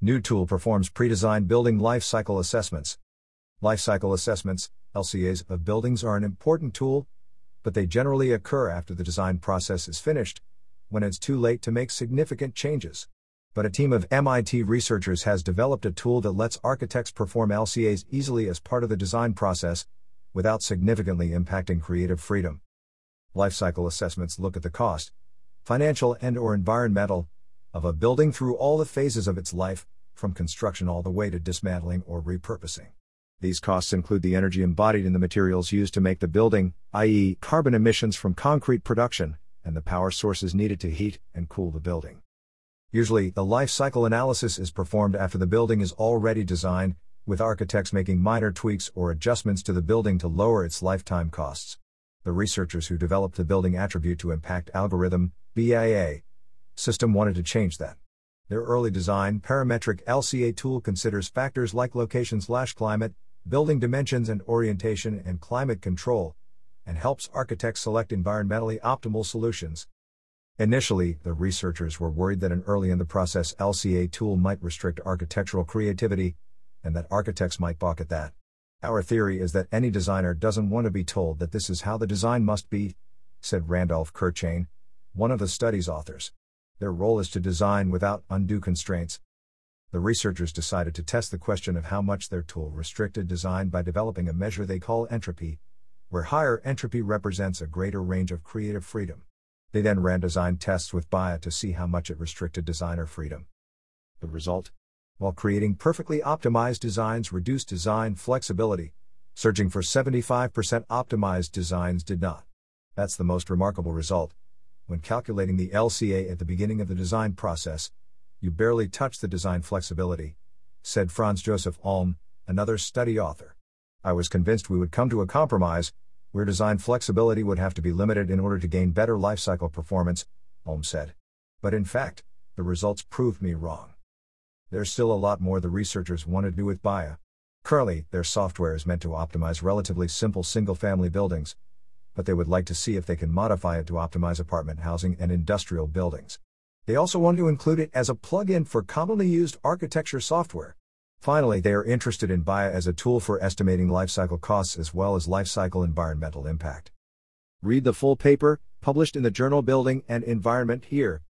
New tool performs pre-designed building life cycle assessments. Life cycle assessments, LCAs, of buildings are an important tool, but they generally occur after the design process is finished, when it's too late to make significant changes. But a team of MIT researchers has developed a tool that lets architects perform LCAs easily as part of the design process, without significantly impacting creative freedom. Life cycle assessments look at the cost, financial and/or environmental, of a building through all the phases of its life, from construction all the way to dismantling or repurposing. These costs include the energy embodied in the materials used to make the building, i.e., carbon emissions from concrete production, and the power sources needed to heat and cool the building. Usually, the life cycle analysis is performed after the building is already designed, with architects making minor tweaks or adjustments to the building to lower its lifetime costs. The researchers who developed the Building Attribute to Impact Algorithm, BAA, system wanted to change that. Their early design parametric LCA tool considers factors like location/climate, building dimensions and orientation, and climate control, and helps architects select environmentally optimal solutions. Initially, the researchers were worried that an early in the process LCA tool might restrict architectural creativity, and that architects might balk at that. Our theory is that any designer doesn't want to be told that this is how the design must be, said Randolph Kirchain, one of the study's authors. Their role is to design without undue constraints. The researchers decided to test the question of how much their tool restricted design by developing a measure they call entropy, where higher entropy represents a greater range of creative freedom. They then ran design tests with BAA to see how much it restricted designer freedom. The result? While creating perfectly optimized designs reduced design flexibility, searching for 75% optimized designs did not. That's the most remarkable result. When calculating the LCA at the beginning of the design process, you barely touch the design flexibility, said Franz Josef Alm, another study author. I was convinced we would come to a compromise, where design flexibility would have to be limited in order to gain better lifecycle performance, Alm said. But in fact, the results proved me wrong. There's still a lot more the researchers want to do with BAA. Currently, their software is meant to optimize relatively simple single-family buildings, but they would like to see if they can modify it to optimize apartment housing and industrial buildings. They also want to include it as a plug-in for commonly used architecture software. Finally, they are interested in BAA as a tool for estimating lifecycle costs as well as lifecycle environmental impact. Read the full paper, published in the journal Building and Environment here.